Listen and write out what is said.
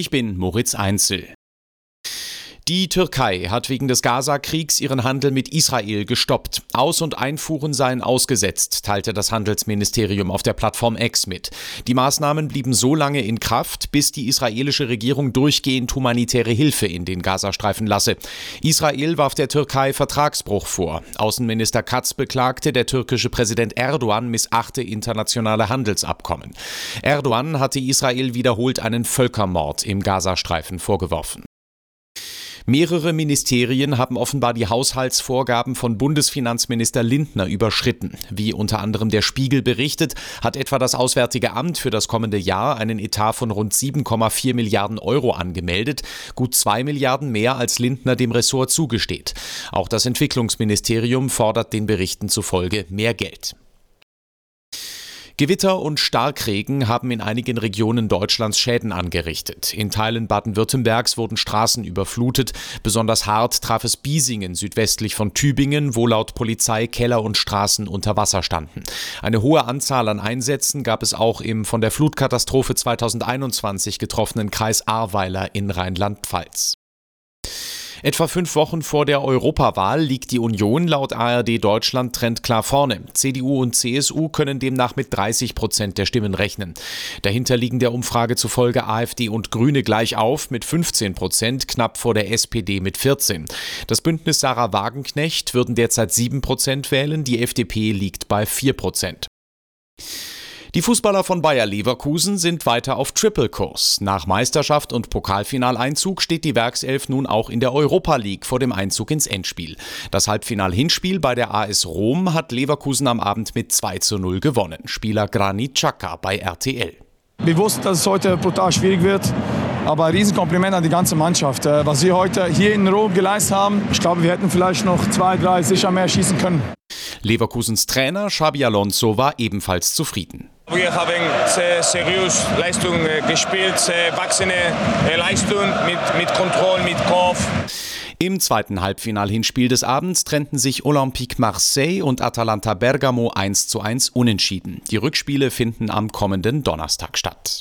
Ich bin Moritz Einzel. Die Türkei hat wegen des Gaza-Kriegs ihren Handel mit Israel gestoppt. Aus- und Einfuhren seien ausgesetzt, teilte das Handelsministerium auf der Plattform X mit. Die Maßnahmen blieben so lange in Kraft, bis die israelische Regierung durchgehend humanitäre Hilfe in den Gazastreifen lasse. Israel warf der Türkei Vertragsbruch vor. Außenminister Katz beklagte, der türkische Präsident Erdogan missachte internationale Handelsabkommen. Erdogan hatte Israel wiederholt einen Völkermord im Gazastreifen vorgeworfen. Mehrere Ministerien haben offenbar die Haushaltsvorgaben von Bundesfinanzminister Lindner überschritten. Wie unter anderem der Spiegel berichtet, hat etwa das Auswärtige Amt für das kommende Jahr einen Etat von rund 7,4 Milliarden Euro angemeldet, gut 2 Milliarden mehr als Lindner dem Ressort zugesteht. Auch das Entwicklungsministerium fordert den Berichten zufolge mehr Geld. Gewitter und Starkregen haben in einigen Regionen Deutschlands Schäden angerichtet. In Teilen Baden-Württembergs wurden Straßen überflutet. Besonders hart traf es Biesingen südwestlich von Tübingen, wo laut Polizei Keller und Straßen unter Wasser standen. Eine hohe Anzahl an Einsätzen gab es auch im von der Flutkatastrophe 2021 getroffenen Kreis Ahrweiler in Rheinland-Pfalz. Etwa 5 Wochen vor der Europawahl liegt die Union laut ARD Deutschland trendklar vorne. CDU und CSU können demnach mit 30% der Stimmen rechnen. Dahinter liegen der Umfrage zufolge AfD und Grüne gleich auf mit 15%, knapp vor der SPD mit 14%. Das Bündnis Sarah Wagenknecht würden derzeit 7% wählen, die FDP liegt bei 4%. Die Fußballer von Bayer Leverkusen sind weiter auf Triple-Kurs. Nach Meisterschaft und Pokalfinaleinzug steht die Werkself nun auch in der Europa League vor dem Einzug ins Endspiel. Das Halbfinal-Hinspiel bei der AS Rom hat Leverkusen am Abend mit 2:0 gewonnen. Spieler Granit Xhaka bei RTL. Wir wussten, dass es heute brutal schwierig wird, aber ein Riesenkompliment an die ganze Mannschaft. Was wir heute hier in Rom geleistet haben, ich glaube, wir hätten vielleicht noch 2, 3 sicher mehr schießen können. Leverkusens Trainer Xabi Alonso war ebenfalls zufrieden. Wir haben sehr seriös Leistung gespielt, sehr wachsende Leistung mit Kontrolle, mit Kopf. Im zweiten Halbfinal-Hinspiel des Abends trennten sich Olympique Marseille und Atalanta Bergamo 1:1 unentschieden. Die Rückspiele finden am kommenden Donnerstag statt.